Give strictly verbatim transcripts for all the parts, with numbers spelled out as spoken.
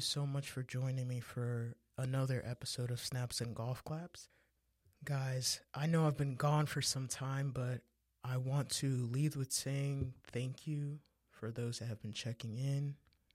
so much for joining me for another episode of Snaps and Golf Claps. Guys, I know I've been gone for some time, but I want to lead with saying thank you for those that have been checking in.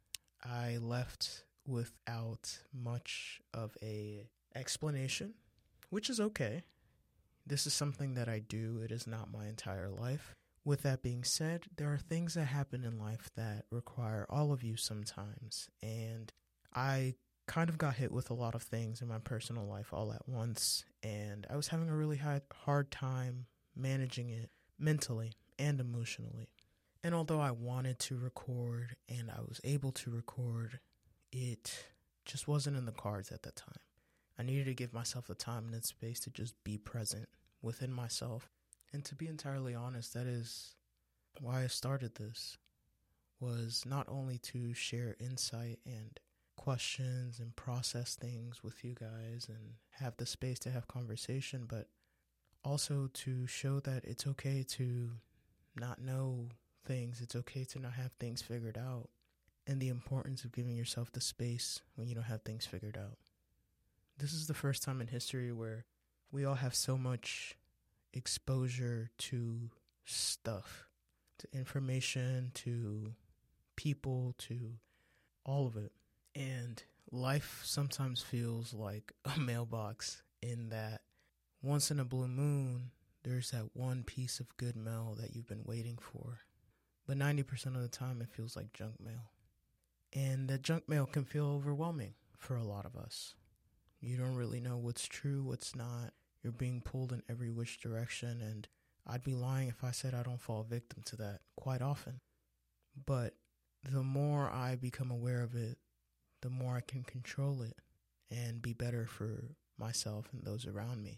I left without much of a explanation, which is okay. This is something that I do. It is not my entire life. With that being said, there are things that happen in life that require all of you sometimes, and I kind of got hit with a lot of things in my personal life all at once, and I was having a really hard, hard time managing it mentally and emotionally. And although I wanted to record and I was able to record, it just wasn't in the cards at that time. I needed to give myself the time and the space to just be present within myself. And to be entirely honest, that is why I started this, was not only to share insight and questions and process things with you guys and have the space to have conversation, but also to show that it's okay to not know things. It's okay to not have things figured out, and the importance of giving yourself the space when you don't have things figured out. This is the first time in history where we all have so much exposure to stuff, to information, to people, to all of it. And life sometimes feels like a mailbox in that once in a blue moon, there's that one piece of good mail that you've been waiting for. But ninety percent of the time, it feels like junk mail. And that junk mail can feel overwhelming for a lot of us. You don't really know what's true, what's not. You're being pulled in every which direction, and I'd be lying if I said I don't fall victim to that quite often. But the more I become aware of it, the more I can control it and be better for myself and those around me.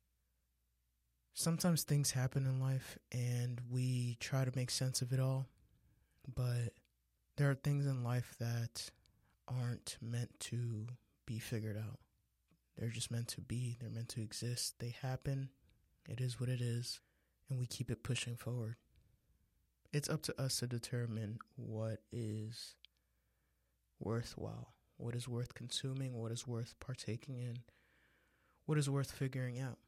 Sometimes things happen in life and we try to make sense of it all, but there are things in life that aren't meant to be figured out. They're just meant to be. They're meant to exist. They happen. It is what it is. And we keep it pushing forward. It's up to us to determine what is worthwhile, what is worth consuming, what is worth partaking in, what is worth figuring out.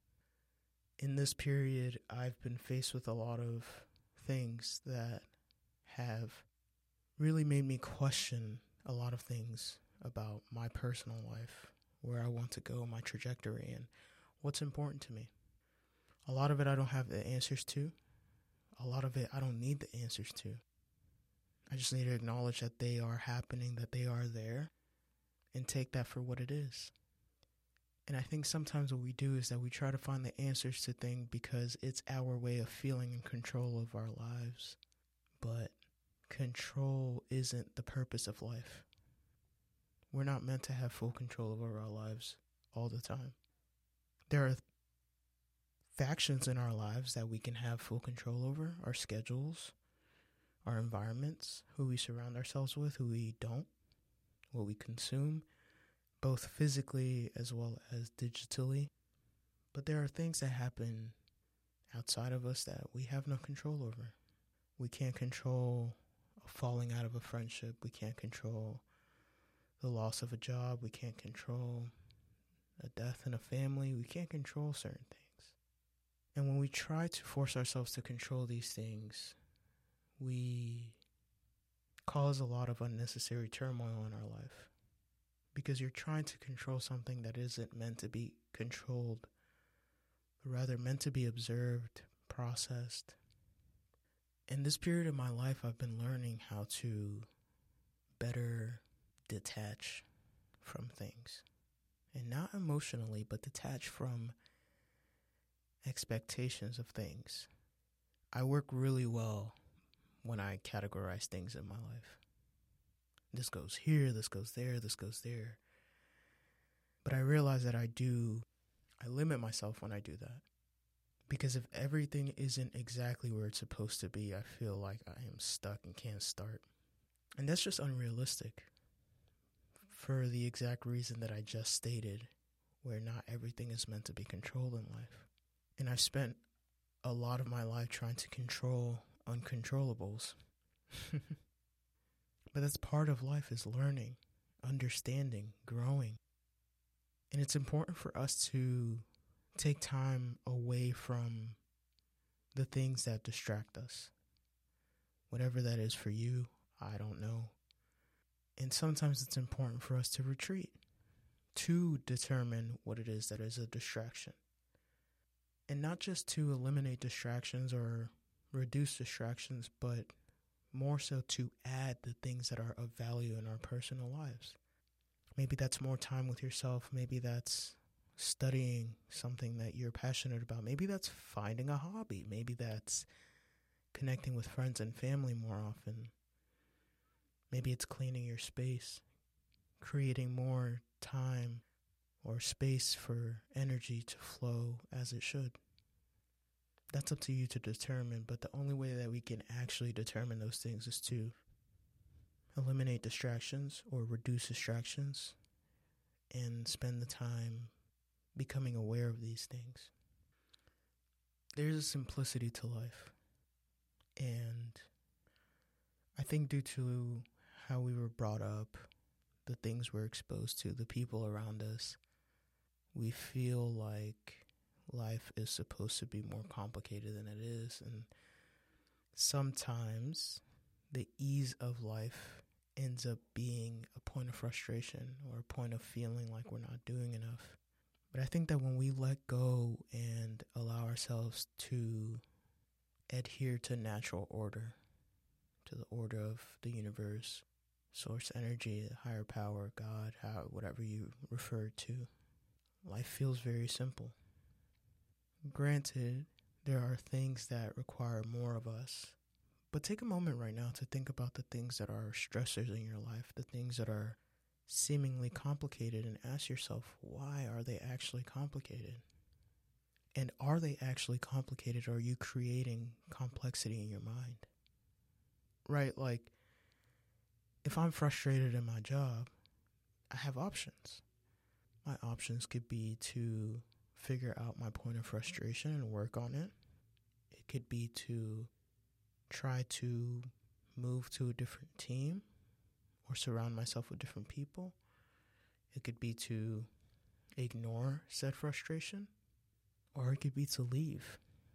In this period, I've been faced with a lot of things that have really made me question a lot of things about my personal life, where I want to go, my trajectory, and what's important to me. A lot of it I don't have the answers to. A lot of it I don't need the answers to. I just need to acknowledge that they are happening, that they are there, and take that for what it is. And I think sometimes what we do is that we try to find the answers to things because it's our way of feeling in control of our lives. But control isn't the purpose of life. We're not meant to have full control over our lives all the time. There are factions in our lives that we can have full control over: our schedules, our environments, who we surround ourselves with, who we don't, what we consume, both physically as well as digitally. But there are things that happen outside of us that we have no control over. We can't control a falling out of a friendship. We can't control the loss of a job. We can't control a death in a family. We can't control certain things. And when we try to force ourselves to control these things, we cause a lot of unnecessary turmoil in our life. Because you're trying to control something that isn't meant to be controlled, but rather meant to be observed, processed. In this period of my life, I've been learning how to better detach from things. And not emotionally, but detach from expectations of things. I work really well when I categorize things in my life. This goes here, this goes there, this goes there. But I realize that I do, I limit myself when I do that. Because if everything isn't exactly where it's supposed to be, I feel like I am stuck and can't start. And that's just unrealistic. For the exact reason that I just stated, where not everything is meant to be controlled in life. And I've spent a lot of my life trying to control uncontrollables. But that's part of life, is learning. understanding, growing. And it's important for us to take time away from the things that distract us. Whatever that is for you, I don't know. And sometimes it's important for us to retreat, to determine what it is that is a distraction. And not just to eliminate distractions or reduce distractions, but more so to add the things that are of value in our personal lives. Maybe that's more time with yourself. Maybe that's studying something that you're passionate about. Maybe that's finding a hobby. Maybe that's connecting with friends and family more often. Maybe it's cleaning your space, creating more time or space for energy to flow as it should. That's up to you to determine, but the only way that we can actually determine those things is to eliminate distractions or reduce distractions and spend the time becoming aware of these things. There's a simplicity to life, and I think due to how we were brought up, the things we're exposed to, the people around us, we feel like life is supposed to be more complicated than it is. And sometimes the ease of life ends up being a point of frustration or a point of feeling like we're not doing enough. But I think that when we let go and allow ourselves to adhere to natural order, to the order of the universe, source energy, higher power, God, how, whatever you refer to, life feels very simple. Granted, there are things that require more of us, but take a moment right now to think about the things that are stressors in your life, the things that are seemingly complicated, and ask yourself, why are they actually complicated? And are they actually complicated, or are you creating complexity in your mind? Right, like, if I'm frustrated in my job, I have options. My options could be to figure out my point of frustration and work on it. It could be to try to move to a different team or surround myself with different people. It could be to ignore said frustration, or it could be to leave.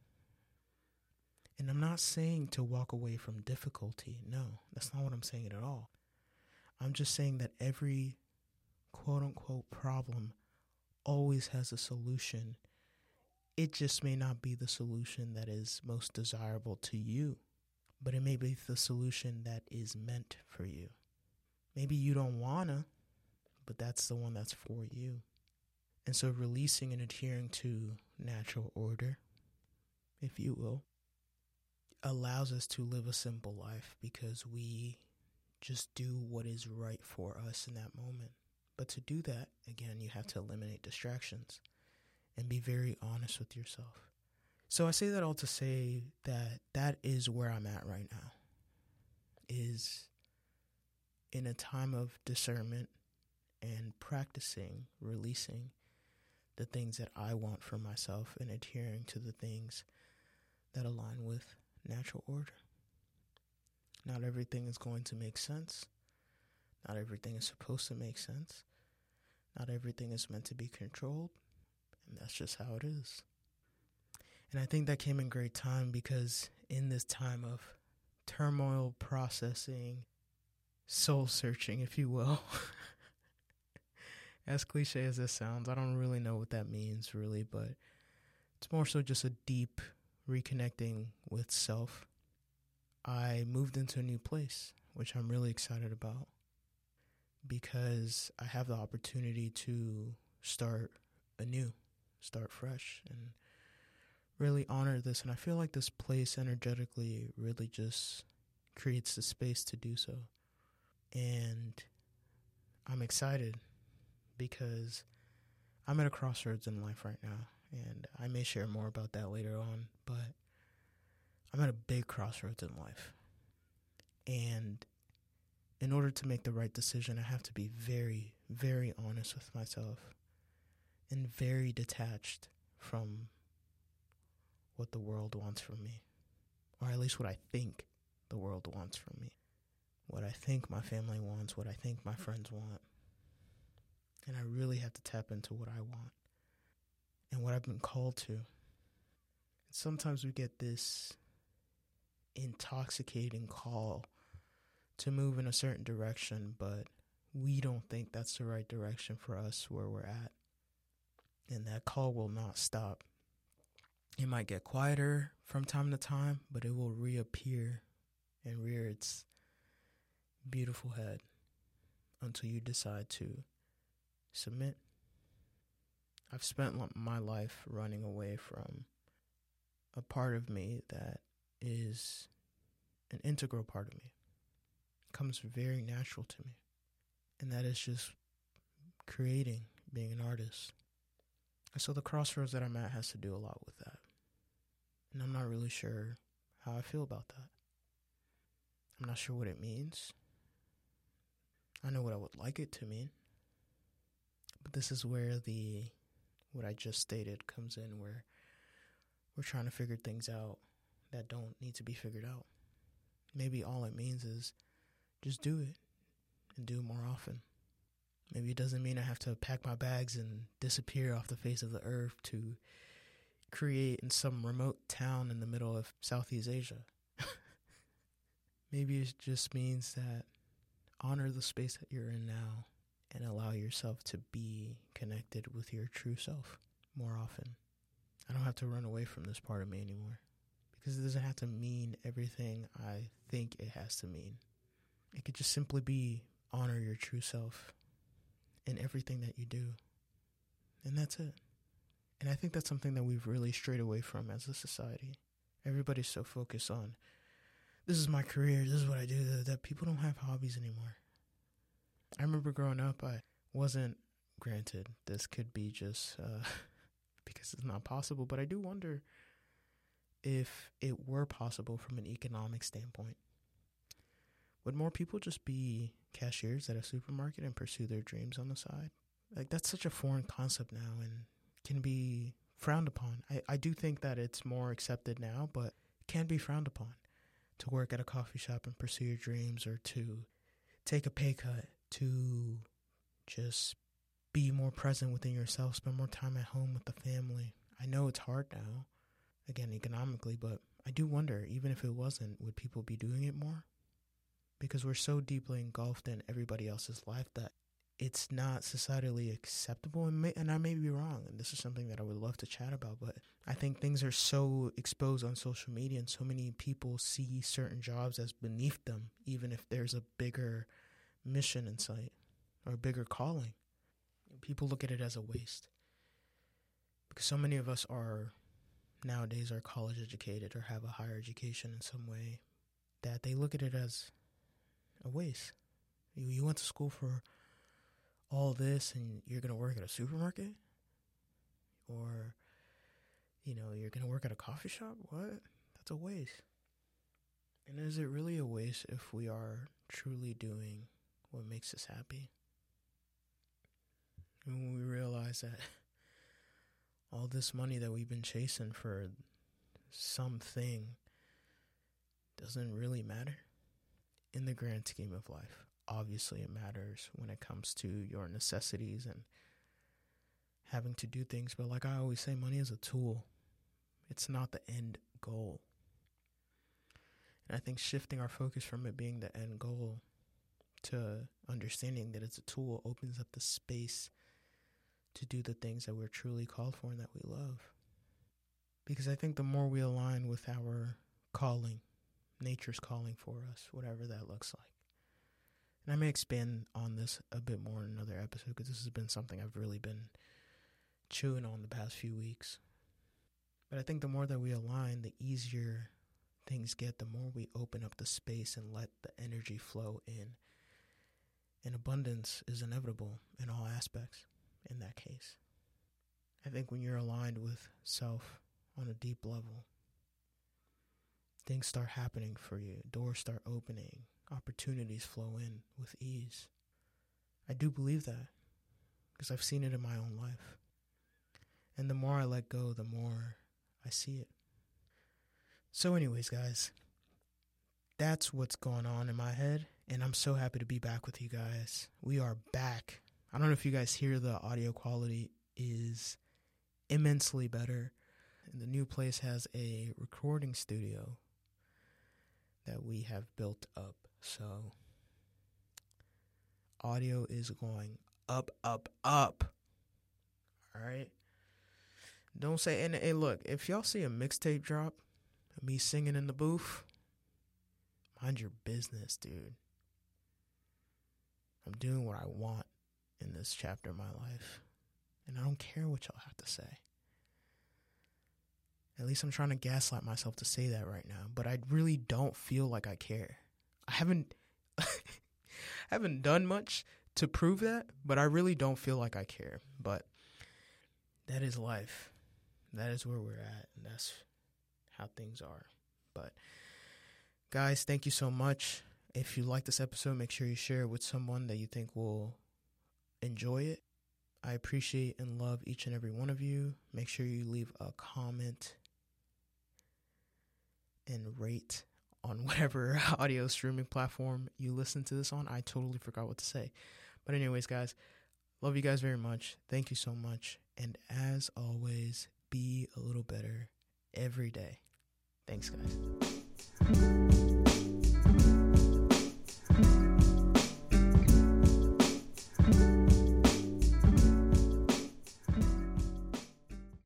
And I'm not saying to walk away from difficulty. No, that's not what I'm saying at all. I'm just saying that every quote-unquote problem always has a solution. It just may not be the solution that is most desirable to you, but it may be the solution that is meant for you. Maybe you don't wanna, but that's the one that's for you. And so releasing and adhering to natural order, if you will, allows us to live a simple life because we just do what is right for us in that moment. But to do that, again, you have to eliminate distractions and be very honest with yourself. So I say that all to say that that is where I'm at right now, is in a time of discernment and practicing, releasing the things that I want for myself and adhering to the things that align with natural order. Not everything is going to make sense. Not everything is supposed to make sense. Not everything is meant to be controlled. And that's just how it is. And I think that came in great time because in this time of turmoil, processing, soul searching, if you will, as cliche as this sounds, I don't really know what that means really, but it's more so just a deep reconnecting with self. I moved into a new place, which I'm really excited about because I have the opportunity to start anew, start fresh, and really honor this. And I feel like this place energetically really just creates the space to do so. And I'm excited because I'm at a crossroads in life right now, and I may share more about that later on, but I'm at a big crossroads in life. And in order to make the right decision, I have to be very, very honest with myself and very detached from what the world wants from me, or at least what I think the world wants from me, what I think my family wants, what I think my friends want, And I really have to tap into what I want and what I've been called to. And sometimes we get this intoxicating call to move in a certain direction, but we don't think that's the right direction for us where we're at. And that call will not stop. It might get quieter from time to time, but it will reappear and rear its beautiful head until you decide to submit. I've spent my life running away from a part of me that is an integral part of me. It comes very natural to me. And that is just creating, being an artist. And so the crossroads that I'm at has to do a lot with that. And I'm not really sure how I feel about that. I'm not sure what it means. I know what I would like it to mean. But this is where the, what I just stated comes in, where we're trying to figure things out that don't need to be figured out. Maybe all it means is just do it and do it more often. Maybe it doesn't mean I have to pack my bags and disappear off the face of the earth to create in some remote town in the middle of Southeast Asia. Maybe it just means that honor the space that you're in now and allow yourself to be connected with your true self more often. I don't have to run away from this part of me anymore because it doesn't have to mean everything I think it has to mean. It could just simply be honor your true self in everything that you do. And that's it. And I think that's something that we've really strayed away from as a society. Everybody's so focused on, this is my career, this is what I do, that people don't have hobbies anymore. I remember growing up, I wasn't, granted, this could be just uh, because it's not possible, but I do wonder if it were possible from an economic standpoint. Would more people just be cashiers at a supermarket and pursue their dreams on the side? Like, that's such a foreign concept now and can be frowned upon. I, I do think that it's more accepted now, but it can be frowned upon to work at a coffee shop and pursue your dreams, or to take a pay cut, to just be more present within yourself, spend more time at home with the family. I know it's hard now, again, economically, but I do wonder, even if it wasn't, would people be doing it more? Because we're so deeply engulfed in everybody else's life that it's not societally acceptable. And, may, and I may be wrong, and this is something that I would love to chat about, but I think things are so exposed on social media, and so many people see certain jobs as beneath them, even if there's a bigger mission in sight or a bigger calling. People look at it as a waste. Because so many of us are, nowadays, are college educated or have a higher education in some way, that they look at it as a waste. You, you went to school for all this and you're going to work at a supermarket? Or, you know, you're going to work at a coffee shop? What? That's a waste. And is it really a waste if we are truly doing what makes us happy? And when we realize that all this money that we've been chasing for something doesn't really matter in the grand scheme of life. Obviously, it matters when it comes to your necessities and having to do things. But like I always say, money is a tool. It's not the end goal. And I think shifting our focus from it being the end goal to understanding that it's a tool opens up the space to do the things that we're truly called for and that we love. Because I think the more we align with our calling, nature's calling for us, whatever that looks like. And I may expand on this a bit more in another episode, because this has been something I've really been chewing on the past few weeks. But I think the more that we align, the easier things get, the more we open up the space and let the energy flow in. And abundance is inevitable in all aspects in that case. I think when you're aligned with self on a deep level, things start happening for you. Doors start opening. Opportunities flow in with ease. I do believe that because I've seen it in my own life. And the more I let go, the more I see it. So anyways, guys, that's what's going on in my head. And I'm so happy to be back with you guys. We are back. I don't know if you guys hear the audio quality is immensely better. And the new place has a recording studio that we have built up. So audio is going up, up, up. All right. Don't say, and hey, look, if y'all see a mixtape drop, me singing in the booth, mind your business, dude. I'm doing what I want in this chapter of my life, and I don't care what y'all have to say. At least I'm trying to gaslight myself to say that right now, but I really don't feel like I care. I haven't, haven't done much to prove that, but I really don't feel like I care. But that is life. That is where we're at, and that's how things are. But guys, thank you so much. If you like this episode, make sure you share it with someone that you think will enjoy it. I appreciate and love each and every one of you. Make sure you leave a comment and rate on whatever audio streaming platform you listen to this on. I totally forgot what to say. But anyways, guys, love you guys very much. Thank you so much. And as always, be a little better every day. Thanks, guys.